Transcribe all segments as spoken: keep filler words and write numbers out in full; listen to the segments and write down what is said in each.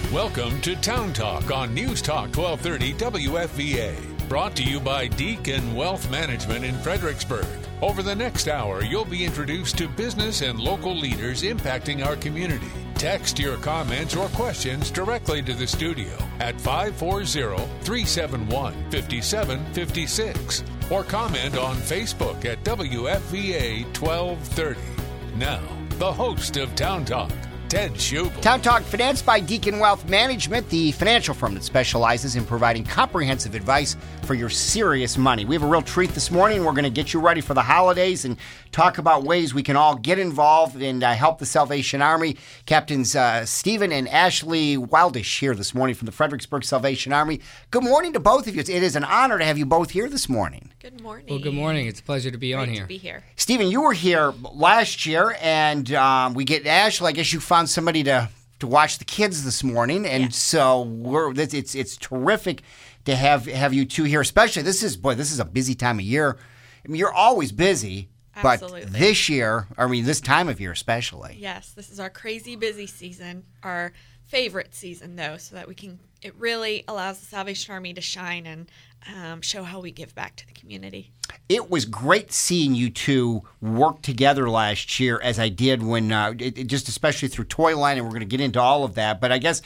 Welcome to Town Talk on News Talk twelve thirty W F V A. Brought to you by Deacon Wealth Management in Fredericksburg. Over the next hour, you'll be introduced to business and local leaders impacting our community. Text your comments or questions directly to the studio at five four zero, three seven one, five seven five six or comment on Facebook at W F V A twelve thirty. Now, the host of Town Talk, Ted Schubel. Town Talk, financed by Deacon Wealth Management, the financial firm that specializes in providing comprehensive advice for your serious money. We have a real treat this morning. We're going to get you ready for the holidays and talk about ways we can all get involved and uh, help the Salvation Army. Captains uh, Stephen and Ashley Wildish here this morning from the Fredericksburg Salvation Army. Good morning to both of you. It is an honor to have you both here this morning. Good morning. Well, good morning. It's a pleasure to be Great on here. to be here. Stephen, you were here last year, and um, we get Ashley. I guess you found somebody to to watch the kids this morning, and Yeah. so we're it's it's it's terrific to have have you two here. Especially this is boy, this is a busy time of year. I mean, you're always busy, Absolutely. but this year, I mean, this time of year especially. Yes, this is our crazy busy season, our favorite season, though, so that we can, it really allows the Salvation Army to shine and um, show how we give back to the community. It was great seeing you two work together last year, as I did when, uh, it, it just especially through Toyline, and we're going to get into all of that. But I guess,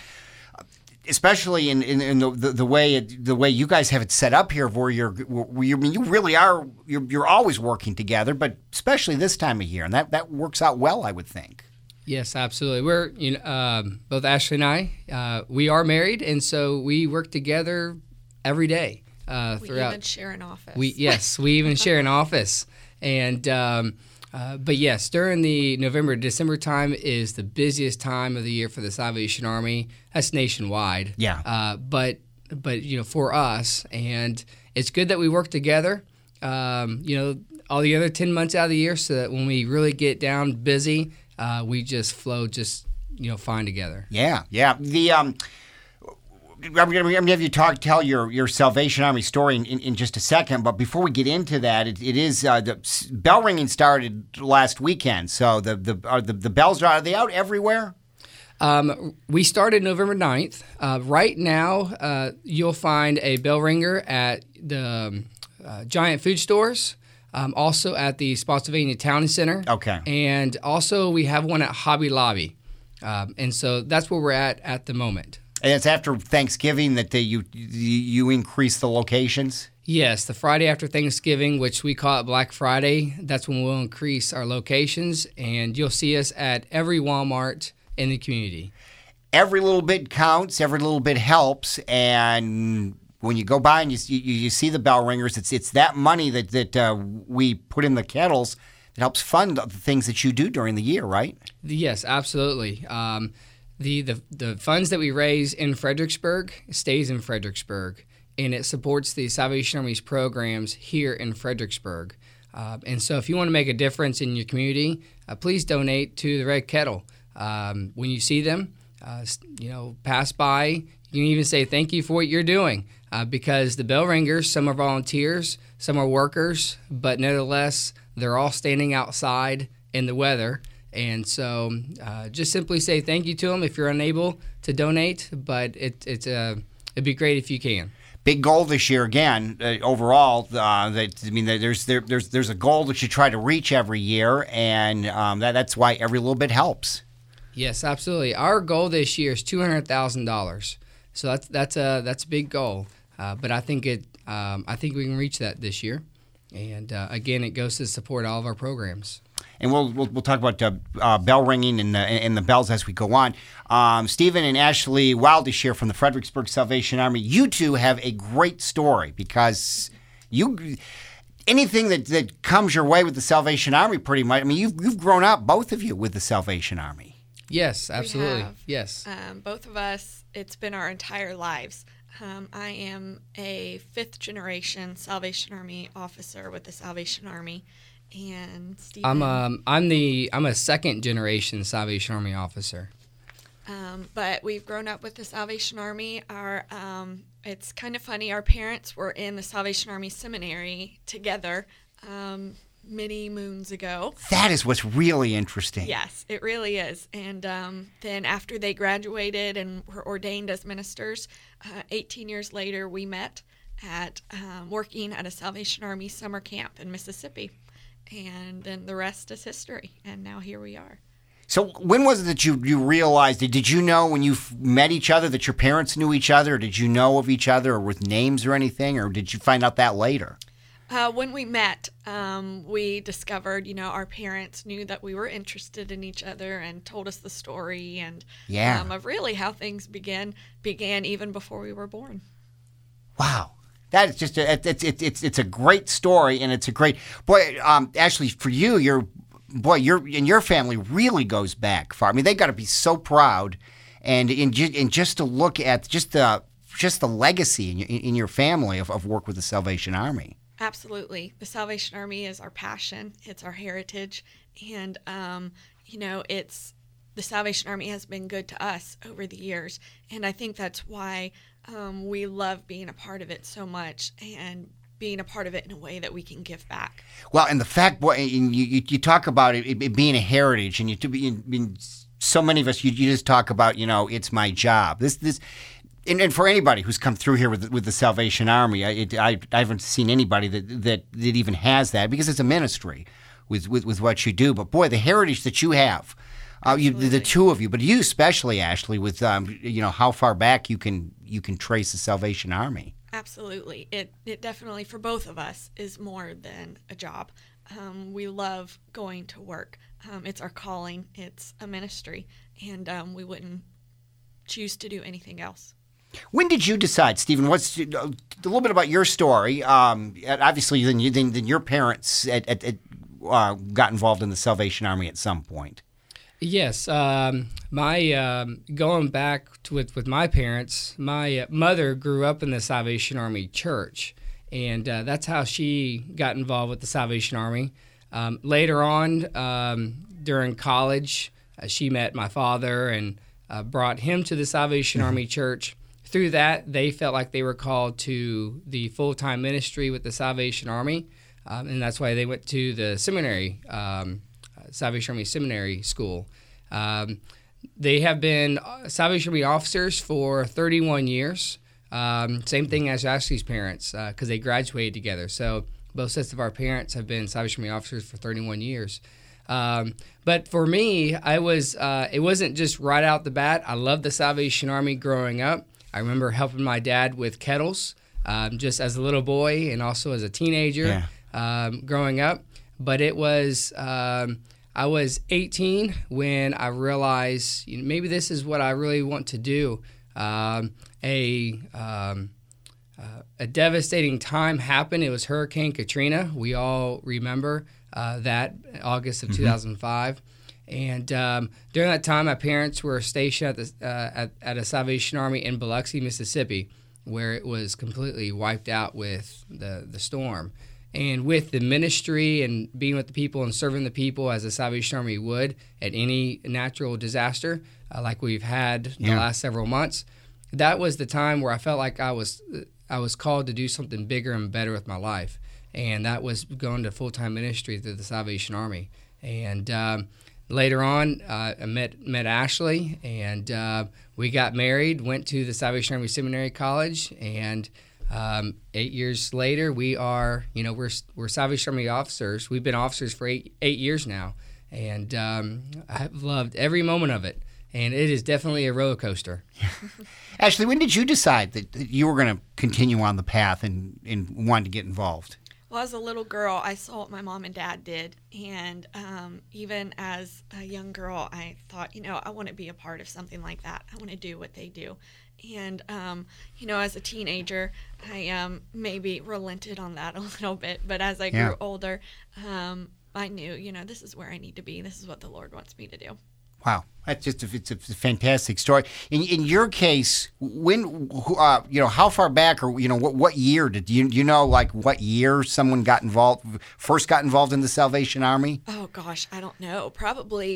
especially in, in, in the, the the way it, the way you guys have it set up here, where you're, where you I mean, you really are, you're, you're always working together, but especially this time of year, and that, that works out well, I would think. Yes, absolutely. We're you know um, both Ashley and I. Uh, we are married, and so we work together every day. Uh, We throughout. even share an office. We yes, we even share an office, and um, uh, but yes, during the November December time is the busiest time of the year for the Salvation Army. That's nationwide. Yeah. Uh, but but you know for us, and it's good that we work together. Um, you know all the other ten months out of the year, so that when we really get down busy, uh, we just flow just you know fine together. Yeah, yeah. The um, I'm going to have you talk, tell your, your Salvation Army story in, in, in just a second. But before we get into that, it, it is uh, the s- bell ringing started last weekend. So the the are the, the bells are they out everywhere? Um, we started November ninth. Uh, right now, uh, you'll find a bell ringer at the um, uh, Giant Food Stores, um, also at the Spotsylvania Town Center. Okay. And also we have one at Hobby Lobby. Um, and so that's where we're at at the moment. And it's after Thanksgiving that they, you you increase the locations? Yes, the Friday after Thanksgiving, which we call it Black Friday, that's when we'll increase our locations, and you'll see us at every Walmart in the community. Every little bit counts. Every little bit helps. And when you go by and you you, you see the bell ringers, it's it's that money that that uh, we put in the kettles that helps fund the things that you do during the year, right? Yes, absolutely. Um, the, the the funds that we raise in Fredericksburg stays in Fredericksburg, and it supports the Salvation Army's programs here in Fredericksburg. Uh, and so if you want to make a difference in your community, uh, please donate to the Red Kettle. Um, when you see them, uh, you know, pass by. You can even say thank you for what you're doing, uh, because the bell ringers, some are volunteers, some are workers, but nevertheless, they're all standing outside in the weather. And so uh, just simply say thank you to them if you're unable to donate, but it, it's uh, it'd be great if you can. Big goal this year again. Uh, overall, uh, that I mean, there's there, there's there's a goal that you try to reach every year, and um, that that's why every little bit helps. Yes, absolutely. Our goal this year is two hundred thousand dollars. So that's that's a that's a big goal, uh, but I think it um, I think we can reach that this year. And uh, again, it goes to support all of our programs. And we'll we'll, we'll talk about uh, uh, bell ringing and, uh, and the bells as we go on. Um, Stephen and Ashley Wildish here from the Fredericksburg Salvation Army. You two have a great story because you anything that, that comes your way with the Salvation Army, pretty much. I mean, you've you've grown up, both of you, with the Salvation Army. Yes, absolutely. We have. Yes. Um, both of us, it's been our entire lives. Um, I am a fifth generation Salvation Army officer with the Salvation Army. And Stephen, I'm um I'm the I'm a second generation Salvation Army officer. Um, but we've grown up with the Salvation Army. Our um, it's kind of funny. Our parents were in the Salvation Army seminary together. Um, many moons ago. That is what's really interesting. Yes, it really is. And um, then after they graduated and were ordained as ministers, uh, eighteen years later, we met at um, working at a Salvation Army summer camp in Mississippi. And then the rest is history. And now here we are. So when was it that you, you realized, did you know when you met each other that your parents knew each other? Or did you know of each other or with names or anything? Or did you find out that later? Uh, when we met, um, we discovered, you know, our parents knew that we were interested in each other and told us the story and yeah. um, of really how things began began even before we were born. Wow. That is just a, it's it's it's it's a great story, and it's a great boy. Um, Ashley, for you, your boy, your and your family really goes back far. I mean, they got to be so proud, and in and just to look at just the just the legacy in your in your family of, of work with the Salvation Army. Absolutely, the Salvation Army is our passion. It's our heritage, and um, you know, it's the Salvation Army has been good to us over the years, and I think that's why. Um, we love being a part of it so much and being a part of it in a way that we can give back. Well, and the fact, boy, and you, you, you talk about it, it being a heritage, and you, to be, in, so many of us, you, you just talk about, you know, it's my job. This, this, and, and for anybody who's come through here with with the Salvation Army, I, it, I, I haven't seen anybody that, that that even has that because it's a ministry with, with, with what you do. But boy, the heritage that you have. Uh, you, the two of you, but you especially, Ashley, with um, you know how far back you can you can trace the Salvation Army. Absolutely, it it definitely for both of us is more than a job. Um, we love going to work. Um, it's our calling. It's a ministry, and um, we wouldn't choose to do anything else. When did you decide, Stephen? What's a little bit about your story? Um, obviously, then you, then, then your parents at, at, at, uh, got involved in the Salvation Army at some point. Yes, um, my um, going back to with with my parents, my mother grew up in the Salvation Army Church, and uh, that's how she got involved with the Salvation Army. Um, later on, um, during college, uh, she met my father and uh, brought him to the Salvation mm-hmm. Army Church. Through that, they felt like they were called to the full-time ministry with the Salvation Army, um, and that's why they went to the seminary. Um, Salvation Army Seminary School. Um, they have been Salvation Army officers for thirty-one years. Um, same thing as Ashley's parents because uh, they graduated together. So both sets of our parents have been Salvation Army officers for thirty-one years. Um, but for me, I was uh, it wasn't just right out the bat. I loved the Salvation Army growing up. I remember helping my dad with kettles um, just as a little boy and also as a teenager yeah. um, growing up. But it was... Um, I was eighteen when I realized you know, maybe this is what I really want to do. Um, a um, uh, a devastating time happened. It was Hurricane Katrina. We all remember uh, that August of mm-hmm. two thousand five. And um, during that time, my parents were stationed at, the, uh, at, at a Salvation Army in Biloxi, Mississippi, where it was completely wiped out with the, the storm. And with the ministry and being with the people and serving the people as the Salvation Army would at any natural disaster, uh, like we've had the yeah. last several months, that was the time where I felt like I was I was called to do something bigger and better with my life. And that was going to full-time ministry through the Salvation Army. And um, later on, uh, I met met Ashley, and uh, we got married, went to the Salvation Army Seminary College, and Um, eight years later, we are, you know, we're we're Salvation Army officers. We've been officers for eight eight years now, and um, I've loved every moment of it. And it is definitely a roller coaster. Ashley, when did you decide that you were going to continue on the path and, and wanted to get involved? Well, as a little girl, I saw what my mom and dad did, and um, even as a young girl, I thought, you know, I want to be a part of something like that. I want to do what they do. And, um, you know, as a teenager, I um, maybe relented on that a little bit. But as I grew yeah. older, um, I knew, you know, this is where I need to be. This is what the Lord wants me to do. Wow. That's just a, it's a fantastic story. In in your case, when, uh, you know, how far back or, you know, what, what year did you, do you know, like what year someone got involved, first got involved in the Salvation Army? Oh, gosh, I don't know. Probably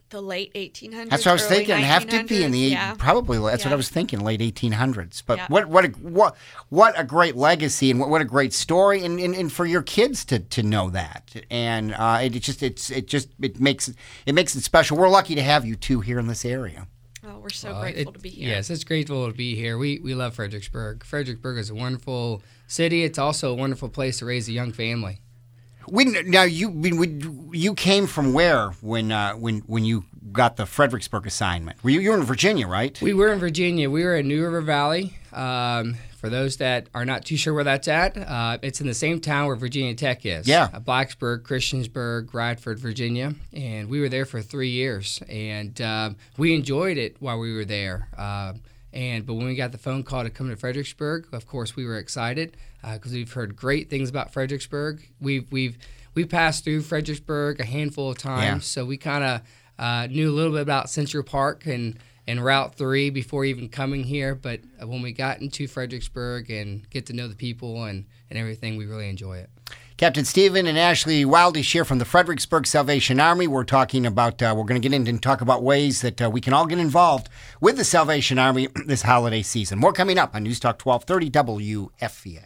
the late eighteen hundreds. That's what I was early thinking. It'd have to be in the yeah. probably. That's Yeah. what I was thinking, late eighteen hundreds. But Yeah. what what a, what what a great legacy and what, what a great story, and, and, and for your kids to, to know that, and uh, it, it just it's it just it makes it makes it special. We're lucky to have you two here in this area. Oh, we're so Uh, grateful it- to be here. Yes, it's grateful to be here. We we love Fredericksburg. Fredericksburg is a wonderful city. It's also a wonderful place to raise a young family. When now you when, you came from where when uh, when when you got the Fredericksburg assignment? Were you you were in Virginia, right? We were in Virginia. We were in New River Valley. Um, for those that are not too sure where that's at, uh, it's in the same town where Virginia Tech is. Yeah. Uh, Blacksburg, Christiansburg, Radford, Virginia. And we were there for three years. And uh, we enjoyed it while we were there. Uh, and But when we got the phone call to come to Fredericksburg, of course, we were excited because uh, we've heard great things about Fredericksburg. We've, we've, we passed through Fredericksburg a handful of times, Yeah. so we kind of uh, knew a little bit about Central Park and and Route three before even coming here, but when we got into Fredericksburg and get to know the people and, and everything, we really enjoy it. Captain Stephen and Ashley Wildish here from the Fredericksburg Salvation Army. We're talking about, uh, we're going to get into and talk about ways that uh, we can all get involved with the Salvation Army this holiday season. More coming up on News Talk twelve thirty W F V A.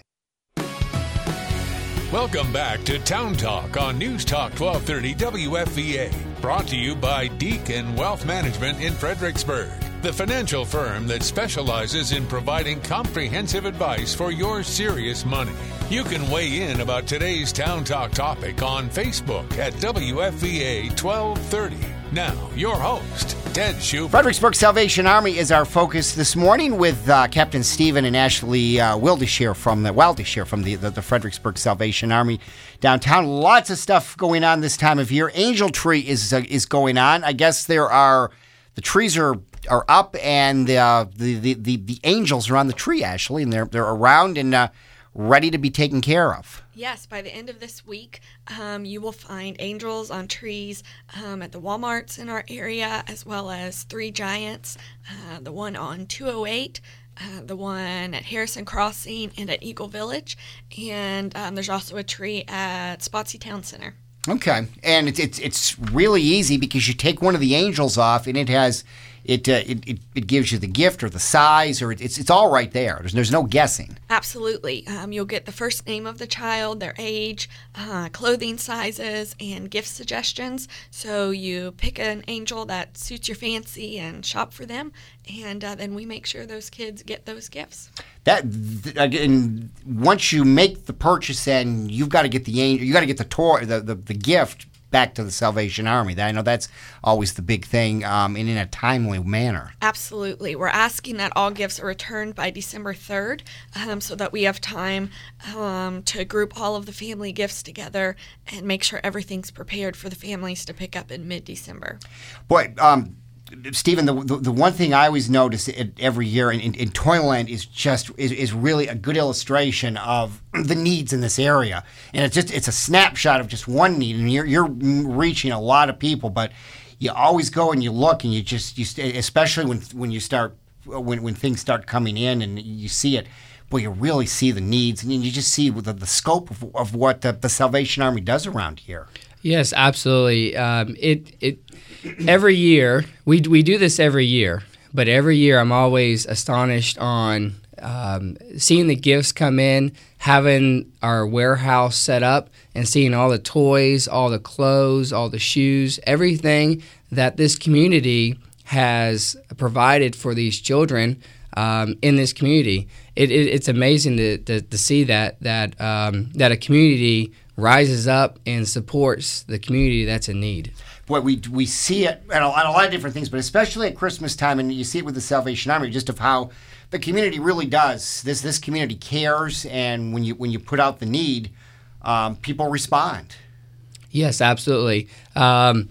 Welcome back to Town Talk on News Talk twelve thirty W F V A. Brought to you by Deacon Wealth Management in Fredericksburg, the financial firm that specializes in providing comprehensive advice for your serious money. You can weigh in about today's Town Talk topic on Facebook at W F V A twelve thirty. Now, your host, Ted Schubert. Fredericksburg Salvation Army is our focus this morning with uh, Captain Stephen and Ashley uh, Wildish here from the Wildish here from the, the, the Fredericksburg Salvation Army downtown. Lots of stuff going on this time of year. Angel Tree is uh, is going on. I guess there are the trees are are up and uh, the, the the the angels are on the tree, Ashley, and they're they're around and uh, ready to be taken care of. Yes, by the end of this week, um, you will find angels on trees um, at the Walmarts in our area, as well as three giants, uh, the one on two oh eight, uh, the one at Harrison Crossing, and at Eagle Village. And um, there's also a tree at Spotsy Town Center. Okay, and it's it's it's really easy because you take one of the angels off, and it has it uh, it, it it gives you the gift or the size, or it, it's it's all right there. There's there's no guessing. Absolutely. Um, you'll get the first name of the child, their age, uh, clothing sizes, and gift suggestions. So you pick an angel that suits your fancy and shop for them, and uh, then we make sure those kids get those gifts. That th- again, once you make the purchase, then you've got to get the angel, you got to get the toy, the, the the gift back to the Salvation Army. I know that's always the big thing, um, and in a timely manner. Absolutely. We're asking that all gifts are returned by December third um, so that we have time um, to group all of the family gifts together and make sure everything's prepared for the families to pick up in mid-December. Boy, um, Stephen, the, the the one thing I always notice it every year in, in, in Toyland is just is, is really a good illustration of the needs in this area, and it's just it's a snapshot of just one need, and you're you're reaching a lot of people, but you always go and you look, and you just you especially when when you start when when things start coming in and you see it. Boy, you really see the needs, and you just see the, the scope of, of what the, the Salvation Army does around here. Yes, absolutely. Um, it it every year we we do this every year, but every year I'm always astonished on um, seeing the gifts come in, having our warehouse set up, and seeing all the toys, all the clothes, all the shoes, everything that this community has provided for these children um, in this community. It, it, it's amazing to, to, to see that that um, that a community rises up and supports the community that's in need. Boy, we we see it at a, at a lot of different things, but especially at Christmas time, and you see it with the Salvation Army, just of how the community really does. This this community cares, and when you when you put out the need, um, people respond. Yes, absolutely. Um,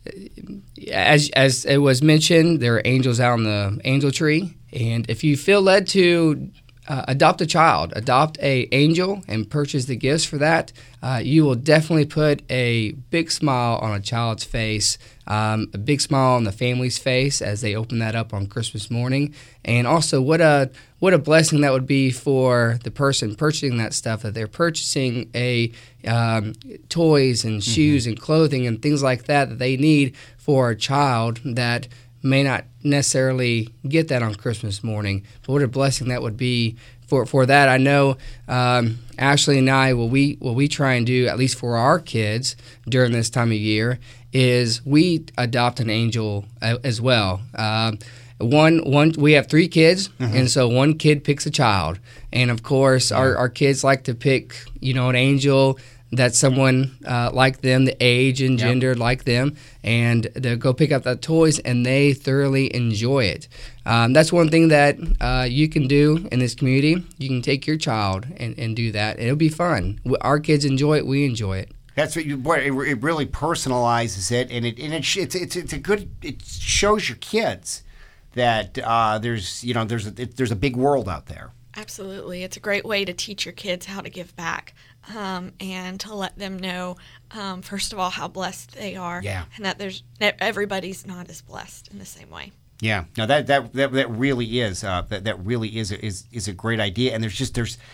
as as it was mentioned, there are angels out on the angel tree, and if you feel led to uh, adopt a child, adopt a angel, and purchase the gifts for that. Uh, you will definitely put a big smile on a child's face, um, a big smile on the family's face as they open that up on Christmas morning. And also, what a what a blessing that would be for the person purchasing that stuff, that they're purchasing a um, toys and shoes mm-hmm. and clothing and things like that that they need for a child that may not necessarily get that on Christmas morning. But what a blessing that would be for for that. I know um, Ashley and I, what we what we try and do, at least for our kids during this time of year, is we adopt an angel as well. Uh, one one we have three kids, mm-hmm. and so one kid picks a child, and of course yeah. our our kids like to pick, you know, an angel that's someone uh, like them, the age and gender yep. like them, and they go pick up the toys, and they thoroughly enjoy it. Um, that's one thing that uh, you can do in this community. You can take your child and, and do that, and it'll be fun. Our kids enjoy it. We enjoy it. That's what you. Boy, it, it really personalizes it, and it and it, it's it's it's a good. It shows your kids that uh, there's you know there's a, it, there's a big world out there. Absolutely. It's a great way to teach your kids how to give back um, and to let them know, um, first of all, how blessed they are yeah. and that there's that everybody's not as blessed in the same way. Yeah. No, that that that, that really is uh, that that really is a, is is a great idea. And there's just there's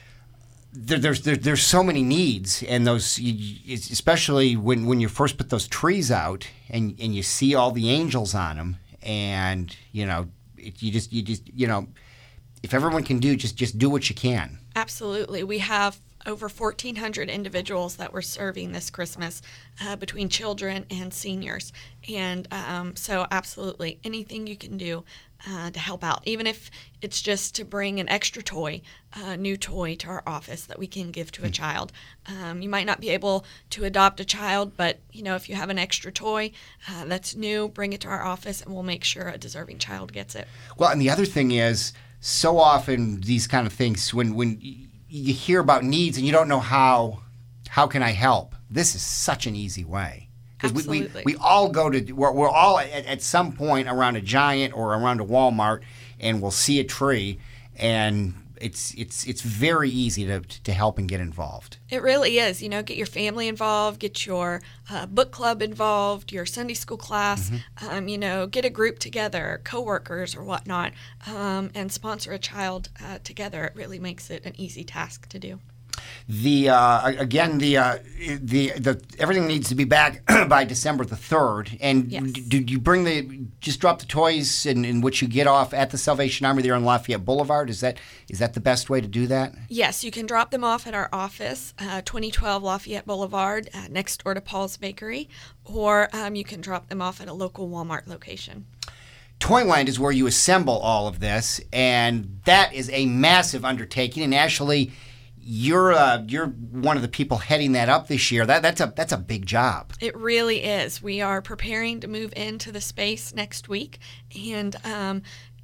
there, there's there, there's so many needs, and those you, especially when, when you first put those trees out and and you see all the angels on them, and you know it, you just you just you know. If everyone can do, just just do what you can. Absolutely. We have over fourteen hundred individuals that we're serving this Christmas uh, between children and seniors. And um, so absolutely anything you can do uh, to help out, even if it's just to bring an extra toy, a new toy to our office that we can give to a child. Um, you might not be able to adopt a child, but you know, if you have an extra toy uh, that's new, bring it to our office and we'll make sure a deserving child gets it. Well, and the other thing is, so often these kind of things, when when you hear about needs and you don't know how how can I help, this is such an easy way. Because we, we, we all go to, we're, we're all at, at some point around a Giant or around a Walmart, and we'll see a tree, and it's it's it's very easy to to help and get involved. It really is. You know, get your family involved, get your uh, book club involved, your Sunday school class, mm-hmm. um, you know, get a group together, coworkers or whatnot, um, and sponsor a child uh, together. It really makes it an easy task to do. The uh, again the uh, the the everything needs to be back by December the third. And yes. do you bring the just drop the toys in, in which you get off at the Salvation Army there on Lafayette Boulevard? Is that is that the best way to do that? Yes, you can drop them off at our office, uh, twenty twelve Lafayette Boulevard, uh, next door to Paul's Bakery, or um, you can drop them off at a local Walmart location. Toyland is where you assemble all of this, and that is a massive undertaking. And actually, You're uh, you're one of the people heading that up this year. That that's a that's a big job. It really is. We are preparing to move into the space next week, and um,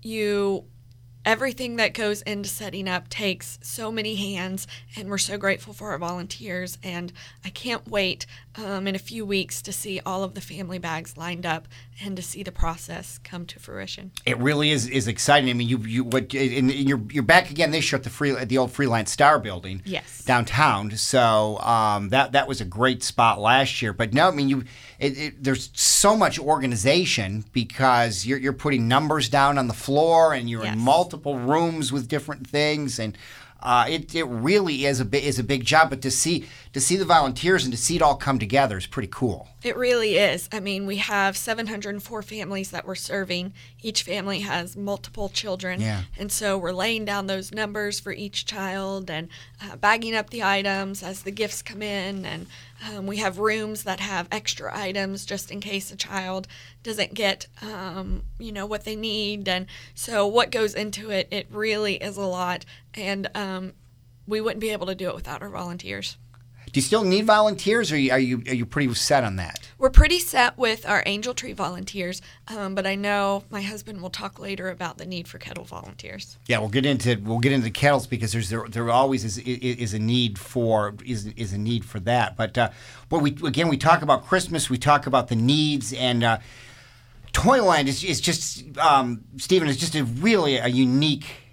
you everything that goes into setting up takes so many hands, and we're so grateful for our volunteers. And I can't wait um, in a few weeks to see all of the family bags lined up and to see the process come to fruition. It really is is exciting. I mean, you you what and you're you're back again this year at the free at the old Freelance Star building, yes, downtown. So um, that that was a great spot last year. But no, I mean you it, it, there's so much organization because you're you're putting numbers down on the floor and you're yes. in multiple rooms with different things, and uh, it it really is a big is a big job. But to see to see the volunteers and to see it all come together is pretty cool. It really is. I mean, we have seven hundred four families that we're serving. Each family has multiple children. Yeah. And so we're laying down those numbers for each child and uh, bagging up the items as the gifts come in. And um, we have rooms that have extra items just in case a child doesn't get, um, you know, what they need. And so what goes into it, it really is a lot. And um, we wouldn't be able to do it without our volunteers. Do you still need volunteers, or are you are you, are you pretty set on that? We're pretty set with our Angel Tree volunteers, um, but I know my husband will talk later about the need for kettle volunteers. Yeah, we'll get into we'll get into kettles because there's there, there always is is a need for is is a need for that. But uh, but we again we talk about Christmas, we talk about the needs, and uh, Toyland is is just um, Stephen is just a really a unique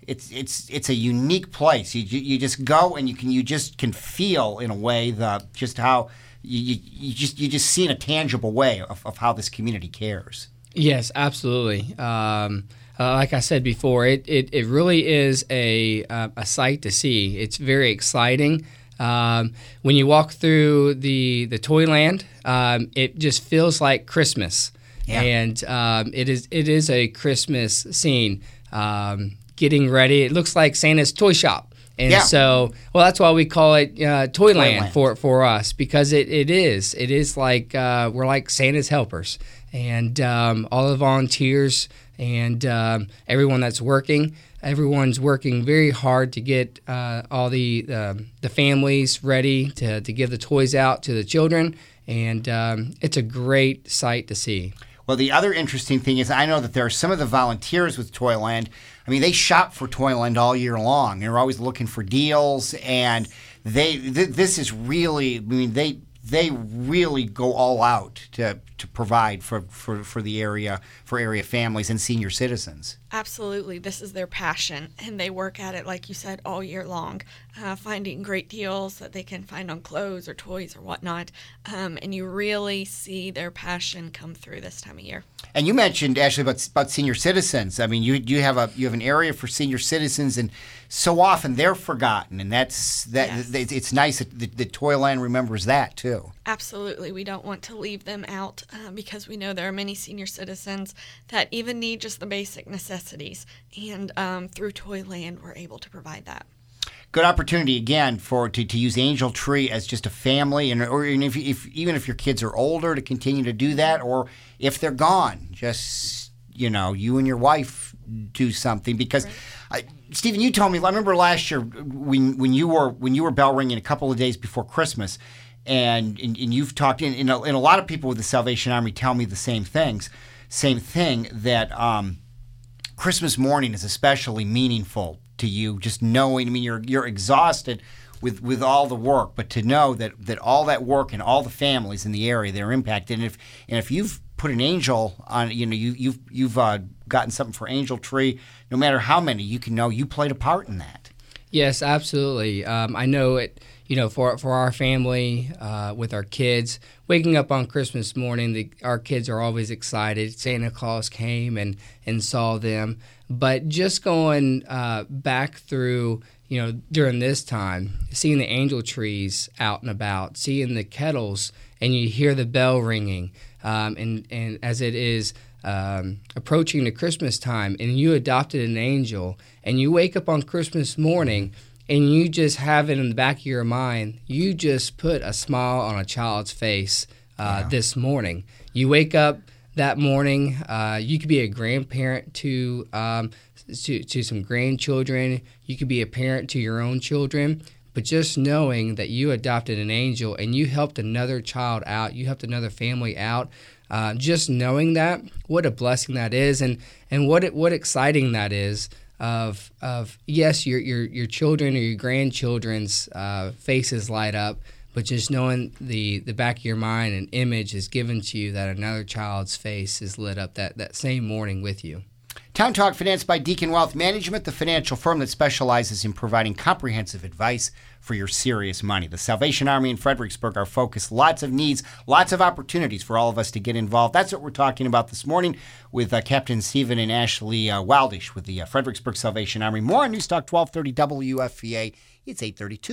it's it's it's a unique place. You you just go and you can you just can feel in a way the just how you you, you just you just see in a tangible way of, of how this community cares. Yes, absolutely. Um, uh, like I said before, it, it, it really is a uh, a sight to see. It's very exciting. Um, when you walk through the the Toyland, um, it just feels like Christmas, yeah. and um, it is it is a Christmas scene. Um, getting ready, it looks like Santa's toy shop, and yeah. so well that's why we call it uh, Toyland, Toyland for for us, because it, it is it is like uh, we're like Santa's helpers, and um, all the volunteers and um, everyone that's working. Everyone's working very hard to get uh, all the uh, the families ready to, to give the toys out to the children, and um, it's a great sight to see. Well, the other interesting thing is I know that there are some of the volunteers with Toyland. I mean, they shop for Toyland all year long. They're always looking for deals, and they th- this is really, I mean, they they really go all out to to provide for, for, for the area, for area families and senior citizens. Absolutely. This is their passion, and they work at it, like you said, all year long, uh, finding great deals that they can find on clothes or toys or whatnot, um, and you really see their passion come through this time of year. And you mentioned, Ashley, about, about senior citizens. I mean, you you have a you have an area for senior citizens, and so often they're forgotten, and that's that. Yes. It's nice that the, the Toyland remembers that too. Absolutely. We don't want to leave them out uh, because we know there are many senior citizens that even need just the basic necessities. And um, through Toyland, we're able to provide that. Good opportunity, again, for to, to use Angel Tree as just a family, and or if, if even if your kids are older, to continue to do that, or if they're gone, just, you know, you and your wife do something. Because, right. I, Stephen, you told me, I remember last year when when you were when you were bell ringing a couple of days before Christmas, and and, and you've talked, and, and, a, and a lot of people with the Salvation Army tell me the same things, same thing, that um, Christmas morning is especially meaningful to you, just knowing, I mean, you're you're exhausted with, with all the work, but to know that, that all that work and all the families in the area, they're impacted. And if and if you've put an angel on, you know, you, you've you've uh, gotten something for Angel Tree, no matter how many, you can know you played a part in that. Yes, absolutely. Um, I know it, you know, for for our family, uh, with our kids, waking up on Christmas morning, the, our kids are always excited. Santa Claus came and, and saw them. But just going uh, back through, you know, during this time, seeing the angel trees out and about, seeing the kettles, and you hear the bell ringing, um, and, and as it is um, approaching the Christmas time, and you adopted an angel, and you wake up on Christmas morning, and you just have it in the back of your mind, you just put a smile on a child's face uh, yeah. this morning. You wake up that morning, uh, you could be a grandparent to, um, to to some grandchildren. You could be a parent to your own children. But just knowing that you adopted an angel and you helped another child out, you helped another family out, uh, just knowing that, what a blessing that is, and and what it, what exciting that is. Of of yes, your your your children or your grandchildren's uh, faces light up. But just knowing the, the back of your mind, an image is given to you that another child's face is lit up that, that same morning with you. Town Talk, financed by Deacon Wealth Management, the financial firm that specializes in providing comprehensive advice for your serious money. The Salvation Army in Fredericksburg are focused. Lots of needs, lots of opportunities for all of us to get involved. That's what we're talking about this morning with uh, Captain Stephen and Ashley uh, Wildish with the uh, Fredericksburg Salvation Army. More on News Talk twelve thirty W F V A. It's eight thirty-two.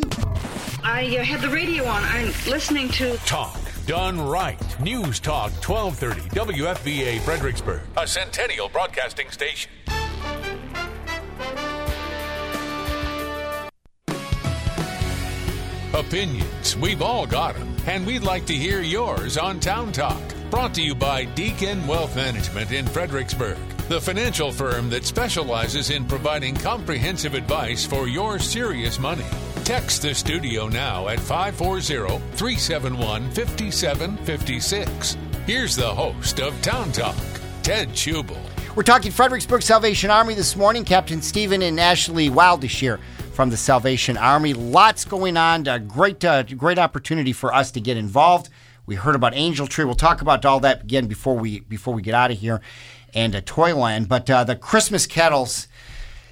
I uh, had the radio on. I'm listening to Talk Done Right. News Talk twelve thirty W F V A Fredericksburg, a Centennial Broadcasting station. Opinions, we've all got them, and we'd like to hear yours on Town Talk. Brought to you by Deacon Wealth Management in Fredericksburg, the financial firm that specializes in providing comprehensive advice for your serious money. Text the studio now at five four zero, three seven one, five seven five six. Here's the host of Town Talk, Ted Schubel. We're talking Fredericksburg Salvation Army this morning. Captain Stephen and Ashley Wildish here from the Salvation Army. Lots going on. A great, uh, great opportunity for us to get involved. We heard about Angel Tree. We'll talk about all that again before we before we get out of here, and uh, Toyland. But uh, the Christmas kettles,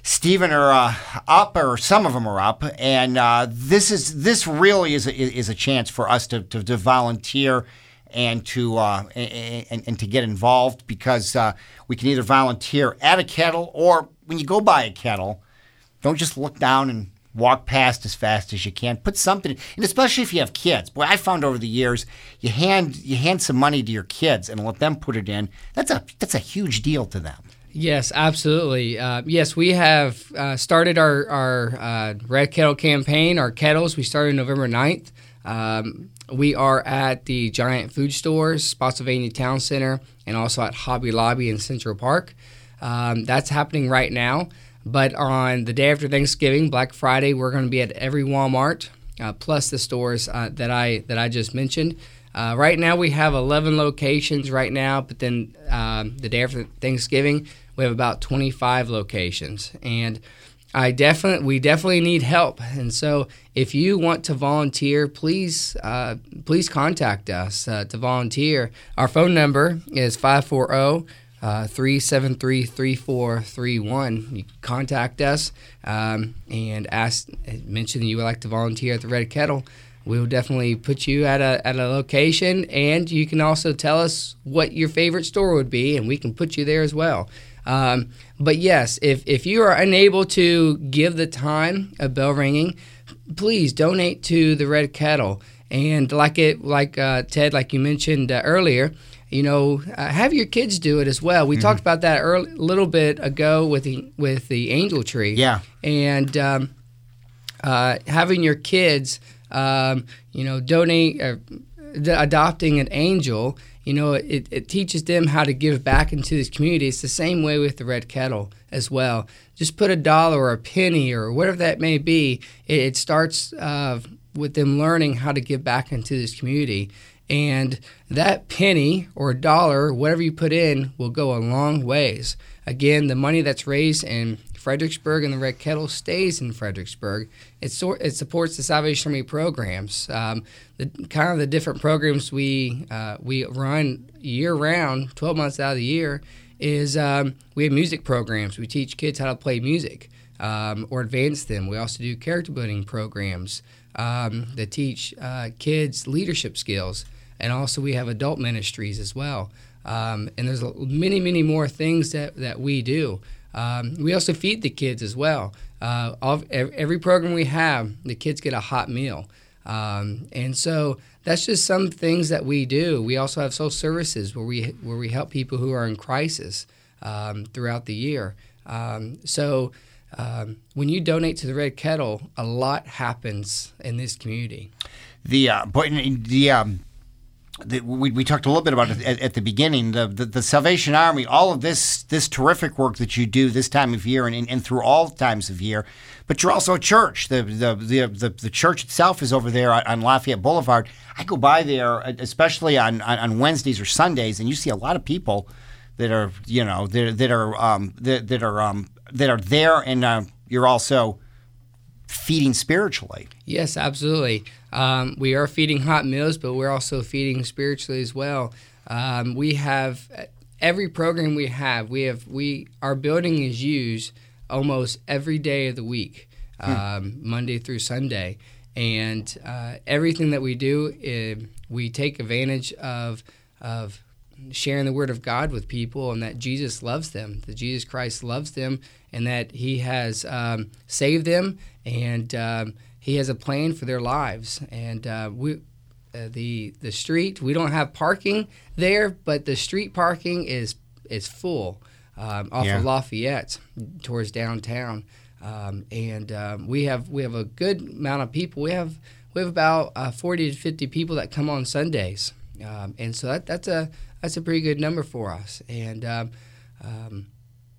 Stephen are uh, up, or some of them are up, and uh, this is this really is a, is a chance for us to to, to volunteer and to uh, and, and to get involved, because uh, we can either volunteer at a kettle, or when you go by a kettle, don't just look down and walk past as fast as you can. Put something, and especially if you have kids. Boy, I found over the years, you hand you hand some money to your kids and let them put it in. That's a that's a huge deal to them. Yes, absolutely. Uh, yes, we have uh, started our, our uh, Red Kettle campaign, our kettles. We started November ninth. Um, we are at the Giant Food Stores, Spotsylvania Town Center, and also at Hobby Lobby in Central Park. Um, that's happening right now. But on the day after Thanksgiving, Black Friday, we're going to be at every Walmart, uh, plus the stores uh, that I that I just mentioned. Uh, right now, we have eleven locations right now, but then um, the day after Thanksgiving, we have about twenty-five locations, and I definitely we definitely need help. And so, if you want to volunteer, please uh, please contact us uh, to volunteer. Our phone number is five four zero, three seven three, three four three one. You can contact us um, and ask, mention that you would like to volunteer at the Red Kettle. We will definitely put you at a at a location, and you can also tell us what your favorite store would be, and we can put you there as well. Um, but yes, if, if you are unable to give the time of bell ringing, please donate to the Red Kettle. And like it, like uh, Ted, like you mentioned uh, earlier, you know, uh, have your kids do it as well. We mm-hmm. talked about that a little bit ago with the with the angel tree. Yeah, and um, uh, having your kids, um, you know, donate, uh, adopting an angel. You know, it, it teaches them how to give back into this community. It's the same way with the Red Kettle as well. Just put a dollar or a penny or whatever that may be. It, it starts uh, with them learning how to give back into this community. And that penny or a dollar, whatever you put in, will go a long ways. Again, the money that's raised in Fredericksburg and the Red Kettle stays in Fredericksburg. It, so, it supports the Salvation Army programs. Um, the kind of the different programs we uh, we run year round, twelve months out of the year, is um, we have music programs. We teach kids how to play music um, or advance them. We also do character building programs um, that teach uh, kids leadership skills, and also we have adult ministries as well. Um, and there's many, many more things that, that we do. Um, we also feed the kids as well. Uh, all, every program we have, the kids get a hot meal. Um, and so that's just some things that we do. We also have social services where we where we help people who are in crisis um, throughout the year. Um, so um, when you donate to the Red Kettle, a lot happens in this community. The uh, but the um, The, we, we talked a little bit about it at, at the beginning. The, the the Salvation Army, all of this this terrific work that you do this time of year and, and, and through all times of year, but you're also a church. The the the the, the church itself is over there on, on Lafayette Boulevard. I go by there, especially on, on, on Wednesdays or Sundays, and you see a lot of people that are you know that, that are um that, that are um that are there, and uh, you're also feeding spiritually. Yes, absolutely. Um, we are feeding hot meals, but we're also feeding spiritually as well. Um, we have every program we have. We have we our building is used almost every day of the week, hmm. um, Monday through Sunday, and uh, everything that we do, is, we take advantage of of sharing the Word of God with people, and that Jesus loves them, that Jesus Christ loves them, and that He has um, saved them, and um, He has a plan for their lives. And uh, we, uh, the the street, we don't have parking there, but the street parking is is full um, off yeah. of Lafayette towards downtown, um, and um, we have we have a good amount of people. We have we have about uh, forty to fifty people that come on Sundays, um, and so that that's a that's a pretty good number for us. And um, um,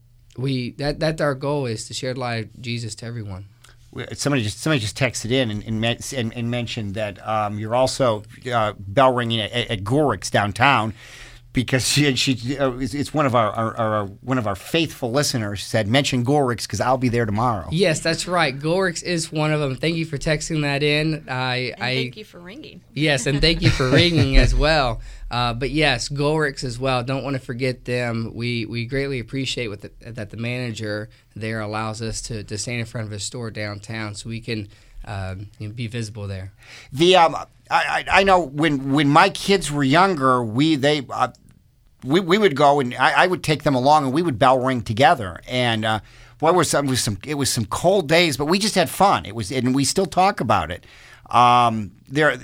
we that that's our goal, is to share the light of Jesus to everyone. Somebody just somebody just texted in and and, and, and mentioned that um, you're also uh, bell ringing at, at Gorik's downtown. because she she uh, it's it's one of our, our, our one of our faithful listeners said mention Gorix because I'll be there tomorrow. Yes, that's right. Gorix is one of them. Thank you for texting that in. I, And I thank you for ringing. Yes, and thank you for ringing as well. Uh, but yes, Gorix as well. Don't want to forget them. We we greatly appreciate what the, that the manager there allows us to, to stand in front of a store downtown so we can um, you know, be visible there. The um, I, I I know when when my kids were younger, we they uh, we we would go and I, I would take them along and we would bell ring together and. Uh, Boy, it was some, it was some it was some cold days, but we just had fun. It was, and we still talk about it. Um, there,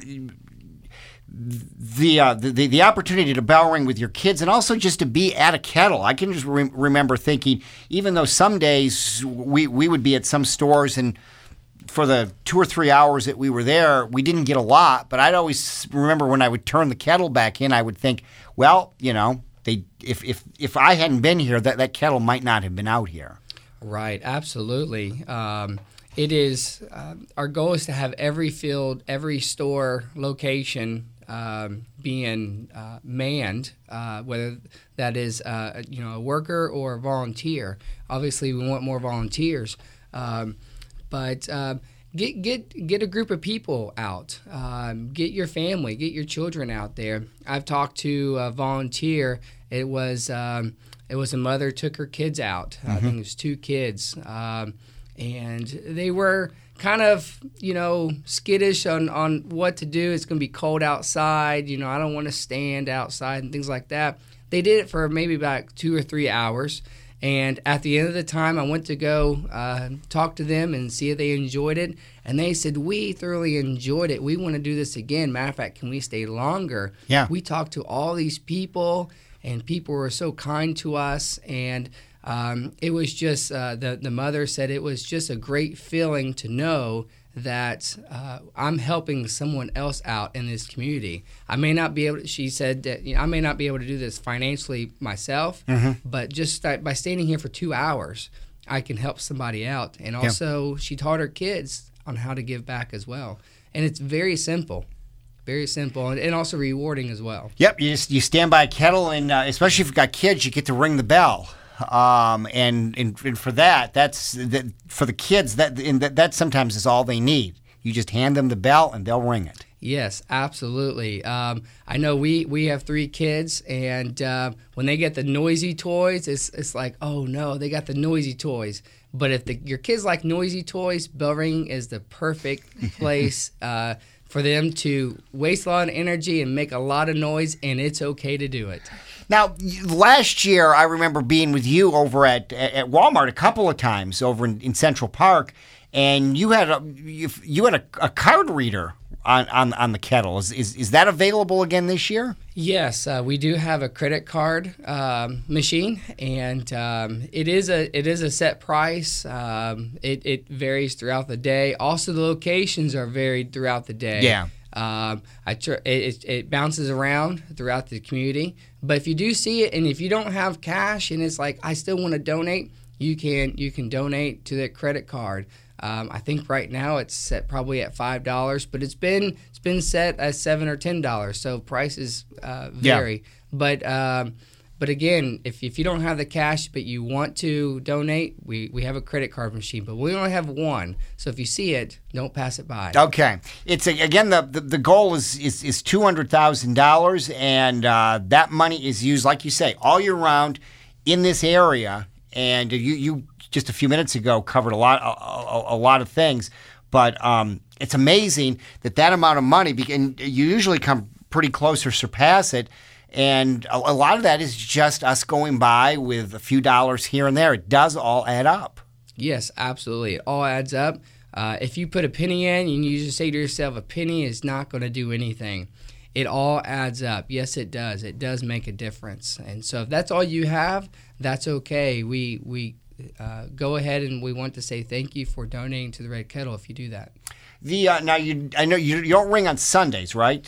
the, uh, the the opportunity to bell ring with your kids, and also just to be at a kettle. I can just re- remember thinking, even though some days we we would be at some stores, and for the two or three hours that we were there, we didn't get a lot. But I'd always remember when I would turn the kettle back in, I would think, well, you know, they if if if I hadn't been here, that that kettle might not have been out here. Right, absolutely. Um, it is uh, our goal is to have every field, every store location um, being uh, manned, uh, whether that is uh, you know a worker or a volunteer. Obviously, we want more volunteers, um, but uh, get get get a group of people out. Um, get your family, get your children out there. I've talked to a volunteer. It was. Um, It was a mother took her kids out. Mm-hmm. I think it was two kids, um, and they were kind of, you know, skittish on, on what to do. It's going to be cold outside. You know, I don't want to stand outside and things like that. They did it for maybe about two or three hours, and at the end of the time, I went to go uh, talk to them and see if they enjoyed it, and they said, we thoroughly enjoyed it. We want to do this again. Matter of fact, can we stay longer? Yeah. We talked to all these people. And people were so kind to us, and um, it was just uh, the the mother said it was just a great feeling to know that uh, I'm helping someone else out in this community. I may not be able to, she said that you know, I may not be able to do this financially myself, mm-hmm. but just by standing here for two hours, I can help somebody out. And also, yeah. she taught her kids on how to give back as well, and it's very simple. Very simple and, and also rewarding as well. Yep, you just you stand by a kettle, and uh, especially if you've got kids, you get to ring the bell. Um, and, and and for that, that's that, for the kids. That and that, that sometimes is all they need. You just hand them the bell, and they'll ring it. Yes, absolutely. Um, I know we, we have three kids, and uh, when they get the noisy toys, it's it's like, oh no, they got the noisy toys. But if the, your kids like noisy toys, bell ring is the perfect place. uh, for them to waste a lot of energy and make a lot of noise, and it's okay to do it. Now, last year, I remember being with you over at at Walmart a couple of times over in, in Central Park, and you had a you, you had a, a card reader on, on, on the kettle. Is, is is that available again this year? Yes, uh, we do have a credit card um, machine, and um, it is a it is a set price. Um, it it varies throughout the day. Also, the locations are varied throughout the day. Yeah. Um, I tr- it, it bounces around throughout the community. But if you do see it, and if you don't have cash, and it's like I still want to donate, you can you can donate to that credit card. Um, I think right now it's set probably at five dollars, but it's been it's been set at seven or ten dollars. So prices uh, vary. Yeah. But um, but again, if if you don't have the cash but you want to donate, we, we have a credit card machine, but we only have one. So if you see it, don't pass it by. Okay, it's a, again the, the the goal is is, is two hundred thousand dollars, and uh, that money is used, like you say, all year round in this area. And you you. just a few minutes ago covered a lot a, a, a lot of things, but um, it's amazing that that amount of money, and you usually come pretty close or surpass it, and a, a lot of that is just us going by with a few dollars here and there. It does all add up. Yes, absolutely. It all adds up. Uh, if you put a penny in and you just say to yourself, a penny is not going to do anything, it all adds up. Yes, it does. It does make a difference. And so if that's all you have, that's okay. We we Uh, go ahead, and we want to say thank you for donating to the Red Kettle if you do that. The uh, now you I know you, you don't ring on Sundays, right?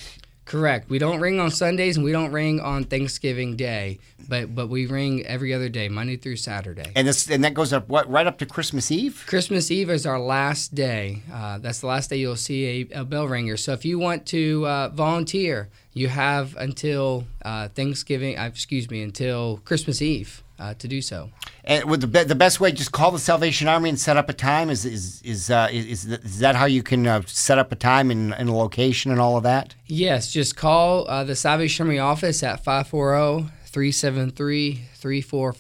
Correct. We don't ring on Sundays and we don't ring on Thanksgiving Day, but but we ring every other day, Monday through Saturday. And this and that goes up what right up to Christmas Eve? Christmas Eve is our last day. Uh, that's the last day you'll see a, a bell ringer. So if you want to uh, volunteer, you have until uh, Thanksgiving, uh, excuse me, until Christmas Eve uh, to do so. And with the be- the best way, just call the Salvation Army and set up a time. Is is is uh, is, is that how you can uh, set up a time and, and a location and all of that? Yes, just call uh, the Salvation Army office at five four zero, three seven three, three four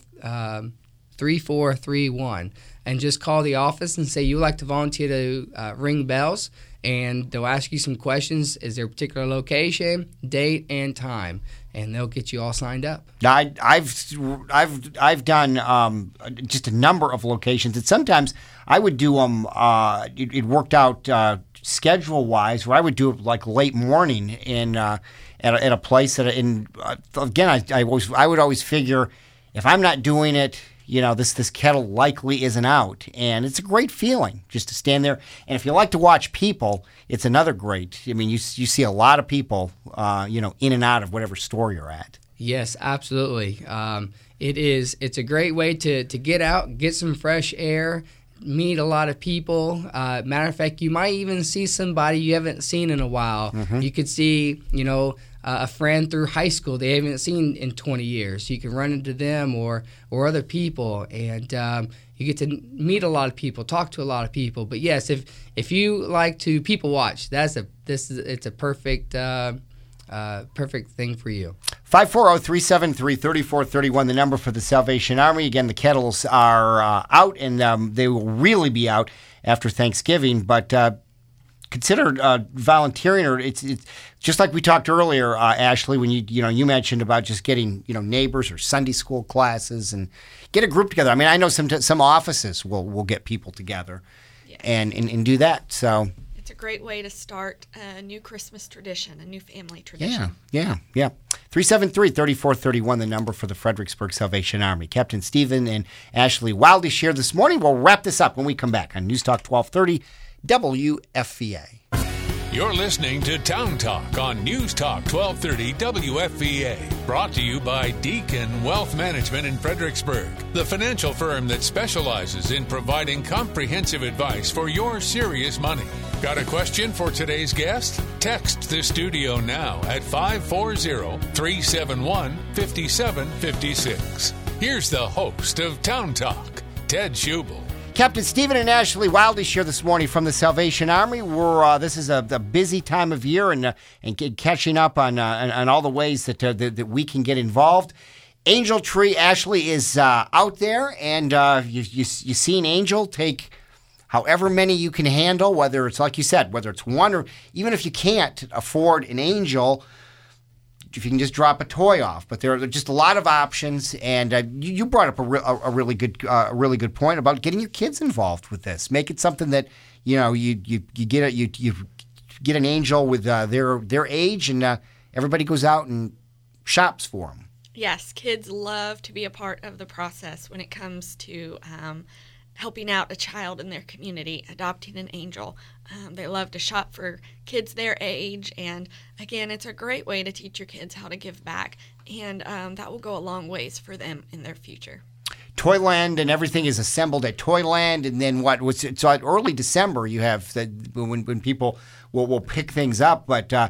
three one, and just call the office and say you would like to volunteer to uh, ring bells, and they'll ask you some questions. Is there a particular location, date, and time? And they'll get you all signed up. I, I've I've I've done um, just a number of locations, and sometimes I would do them. Uh, it, it worked out uh, schedule wise, where I would do it like late morning in uh, at, a, at a place that in uh, again I I, always, I would always figure if I'm not doing it, you know, this this kettle likely isn't out, and it's a great feeling just to stand there. And if you like to watch people, it's another great. I mean, you you see a lot of people, uh, you know, in and out of whatever store you're at. Yes, absolutely. Um, it is. It's a great way to to get out, get some fresh air, meet a lot of people. Uh, matter of fact, you might even see somebody you haven't seen in a while. Mm-hmm. You could see, you know, uh, a friend through high school they haven't seen in twenty years. So you can run into them or or other people, and um, you get to meet a lot of people, talk to a lot of people. But yes, if if you like to people watch, that's a this is it's a perfect uh, uh, perfect thing for you. five four zero, three seven three, three four three one, the number for the Salvation Army. Again, the kettles are uh, out, and um, they will really be out after Thanksgiving. But uh, consider uh, volunteering, or it's, it's just like we talked earlier, uh, Ashley, when you you know you mentioned about just getting you know neighbors or Sunday school classes and get a group together. I mean, I know some some offices will will get people together Yes. and, and and do that. So. It's a great way to start a new Christmas tradition, a new family tradition. Yeah, yeah, yeah. three seven three, three four three one, the number for the Fredericksburg Salvation Army. Captain Stephen and Ashley Wildeish here this morning. We'll wrap this up when we come back on News Talk twelve thirty W F V A. You're listening to Town Talk on News Talk twelve thirty W F V A. Brought to you by Deacon Wealth Management in Fredericksburg, the financial firm that specializes in providing comprehensive advice for your serious money. Got a question for today's guest? Text the studio now at five four zero, three seven one, five seven five six. Here's the host of Town Talk, Ted Schubel. Captain Stephen and Ashley Wildeish here this morning from the Salvation Army. We're uh, this is a, a busy time of year, and uh, and get, catching up on, uh, on on all the ways that, uh, that that we can get involved. Angel Tree, Ashley is uh, out there, and uh, you you you see an angel take however many you can handle. Whether it's like you said, whether it's one or even if you can't afford an angel, if you can just drop a toy off. But there are just a lot of options, and uh, you, you brought up a, re- a really good uh, a really good point about getting your kids involved with this. Make it something that you know you you, you get a, you you get an angel with uh, their their age, and uh, everybody goes out and shops for them. Yes, kids love to be a part of the process when it comes to um, helping out a child in their community, adopting an angel. Um, they love to shop for kids their age, and again, it's a great way to teach your kids how to give back, and um, that will go a long ways for them in their future. Toyland and everything is assembled at Toyland, and then what was so at early December you have the, when when people will will pick things up, but uh,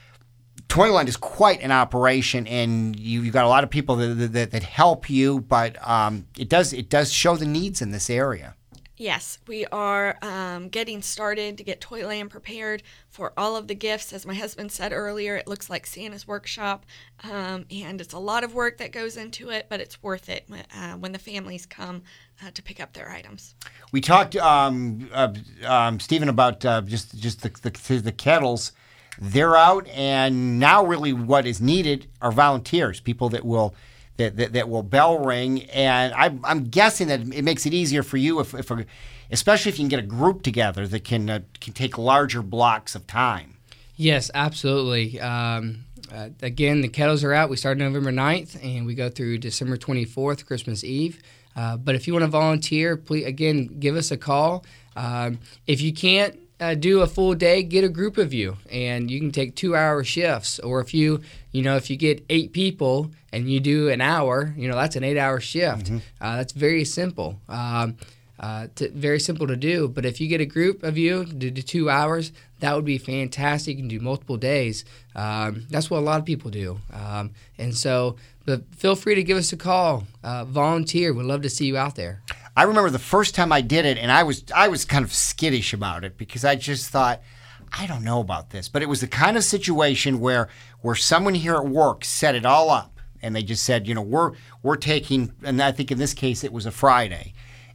Toyland is quite an operation, and you, you've got a lot of people that, that, that help you, but um, it does it does show the needs in this area. Yes, we are um, getting started to get Toyland prepared for all of the gifts. As my husband said earlier, it looks like Santa's workshop, um, and it's a lot of work that goes into it, but it's worth it uh, when the families come uh, to pick up their items. We talked, um, uh, um, Stephen, about uh, just just the, the the kettles. They're out, and now really what is needed are volunteers, people that will that that, that will bell ring. And I, I'm guessing that it makes it easier for you, if, if a, especially if you can get a group together that can uh, can take larger blocks of time. Yes, absolutely. Um, uh, again, the kettles are out. We start November ninth, and we go through December twenty-fourth, Christmas Eve. Uh, but if you want to volunteer, please, again, give us a call. Um, if you can't uh, do a full day, get a group of you, and you can take two-hour shifts. Or if you, you know, if you get eight people and you do an hour, you know, that's an eight-hour shift. Mm-hmm. Uh, that's very simple. Um, Uh, to, very simple to do, but if you get a group of you to do two hours, that would be fantastic. You can do multiple days. Um, that's what a lot of people do. Um, and so, but feel free to give us a call. Uh, volunteer. We'd love to see you out there. I remember the first time I did it, and I was I was kind of skittish about it because I just thought, I don't know about this. But it was the kind of situation where where someone here at work set it all up, and they just said, you know, we're we're taking, and I think in this case it was a Friday.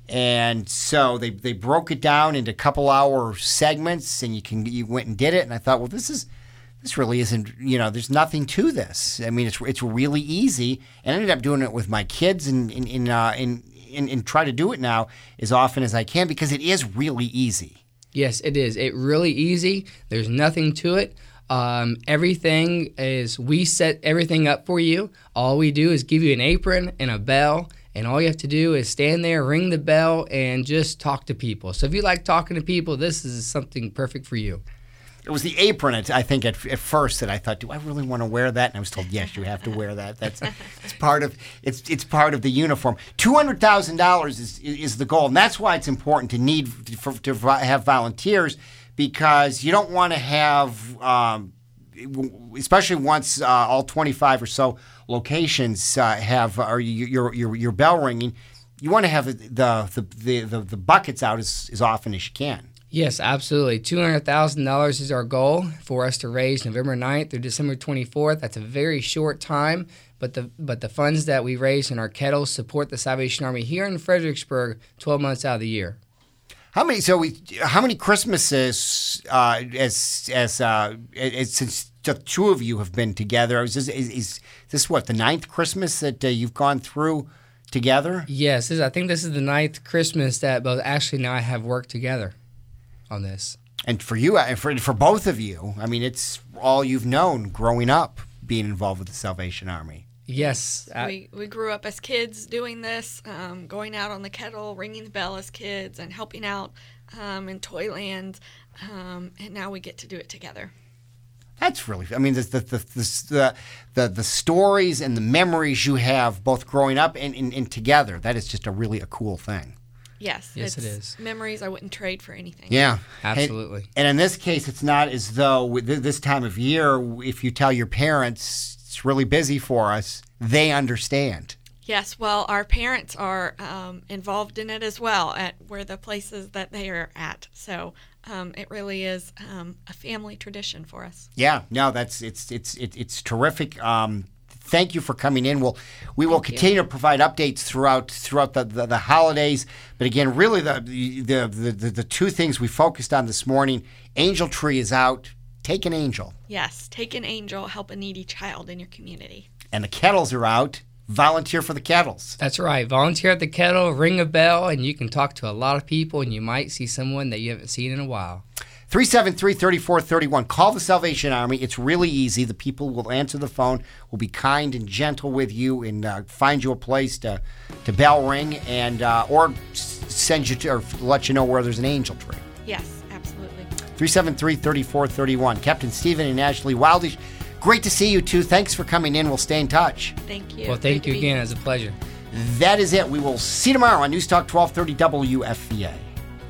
And so they, they broke it down into a couple hour segments, and you can you went and did it. And I thought, well, this is this really isn't, you know, there's nothing to this. I mean, it's it's really easy. And I ended up doing it with my kids, and in in uh, in, in, in try to do it now as often as I can because it is really easy. Yes, it is. It really easy. There's nothing to it. Um, everything is we set everything up for you. All we do is give you an apron and a bell. And all you have to do is stand there, ring the bell, and just talk to people. So if you like talking to people, this is something perfect for you. It was the apron, I think, at, at first that I thought, do I really want to wear that? And I was told, yes, you have to wear that. That's it's part of it's it's part of the uniform. Two hundred thousand dollars is is the goal, and that's why it's important to need for, to have volunteers because you don't want to have. Um, Especially once uh, all twenty-five or so locations uh, have uh, your your your bell ringing, you want to have the the the, the, the buckets out as, as often as you can. Yes, absolutely. two hundred thousand dollars is our goal for us to raise November ninth through December twenty-fourth. That's a very short time, but the but the funds that we raise in our kettles support the Salvation Army here in Fredericksburg twelve months out of the year. How many? So we how many Christmases uh, as as uh, as since the two of you have been together? Is this, is, is this what the ninth Christmas that uh, you've gone through together? Yes, this, I think this is the ninth Christmas that both Ashley and I have worked together on this. And for you, for for both of you, I mean, it's all you've known growing up, being involved with the Salvation Army. Yes. I, we we grew up as kids doing this, um, going out on the kettle, ringing the bell as kids, and helping out um, in Toyland, um, and now we get to do it together. That's really, I mean, the the the the, the, the stories and the memories you have both growing up and, and, and together, that is just a really a cool thing. Yes, yes, it's it is. Memories I wouldn't trade for anything. Yeah, absolutely. And, and in this case, it's not as though with this time of year, if you tell your parents it's really busy for us, they understand. Yes, well, our parents are um, involved in it as well at where the places that they are at. So um, it really is um, a family tradition for us. Yeah, no, that's it's it's it's, it's terrific. Um, thank you for coming in. We'll we will Thank continue you. to provide updates throughout throughout the, the, the holidays. But again, really the the, the the the two things we focused on this morning: Angel Tree is out. Take an angel. Yes, take an angel, help a needy child in your community. And the kettles are out. Volunteer for the kettles. That's right. Volunteer at the kettle, ring a bell, and you can talk to a lot of people, and you might see someone that you haven't seen in a while. three seven three, three four three one. Call the Salvation Army. It's really easy. The people will answer the phone, will be kind and gentle with you, and uh, find you a place to, to bell ring, and uh, or send you to, or let you know where there's an angel tree. Yes, absolutely. three seven three, three four three one. Captain Stephen and Ashley Wildish, great to see you two. Thanks for coming in. We'll stay in touch. Thank you. Well, thank Great you to be again. here. It's a pleasure. That is it. We will see you tomorrow on News Talk twelve thirty W F V A.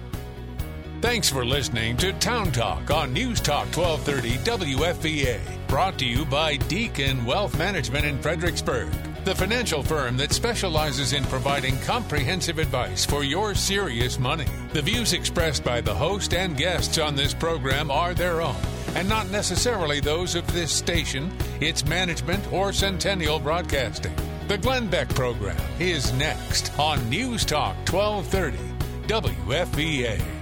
Thanks for listening to Town Talk on News Talk twelve thirty W F V A. Brought to you by Deacon Wealth Management in Fredericksburg, the financial firm that specializes in providing comprehensive advice for your serious money. The views expressed by the host and guests on this program are their own, and not necessarily those of this station, its management, or Centennial Broadcasting. The Glenn Beck Program is next on News Talk twelve thirty W F V A.